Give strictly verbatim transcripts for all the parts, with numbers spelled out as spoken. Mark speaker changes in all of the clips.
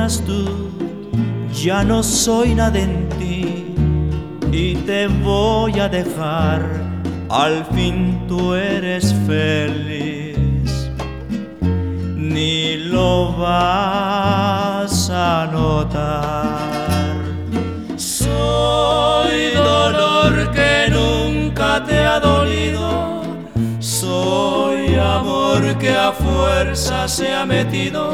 Speaker 1: estás tú, ya no soy nada en ti y te voy a dejar, al fin tú eres feliz. Ni lo vas a notar. Soy dolor que nunca te ha dolido, soy amor que a fuerza se ha metido.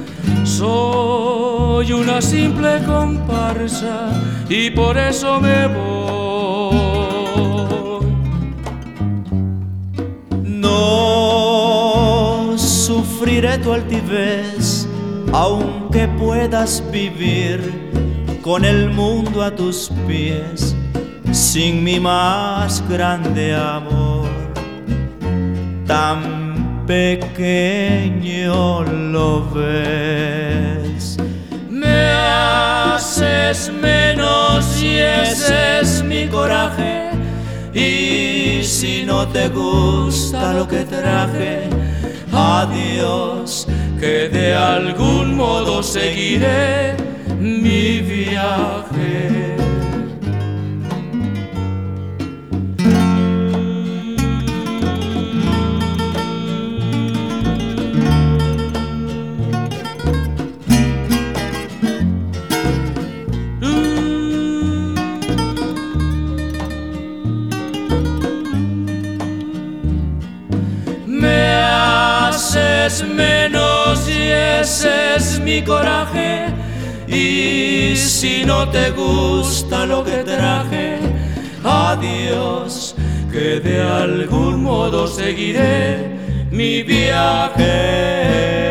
Speaker 1: Soy una simple comparsa y por eso me voy. No sufriré tu altivez, aunque puedas vivir con el mundo a tus pies, sin mi más grande amor. Tan pequeño lo ves, me haces menos y ese es mi coraje. Y si no te gusta lo que traje, adiós, que de algún modo seguiré mi viaje. Menos y ese es mi coraje. Y si no te gusta lo que traje, adiós, que de algún modo seguiré mi viaje.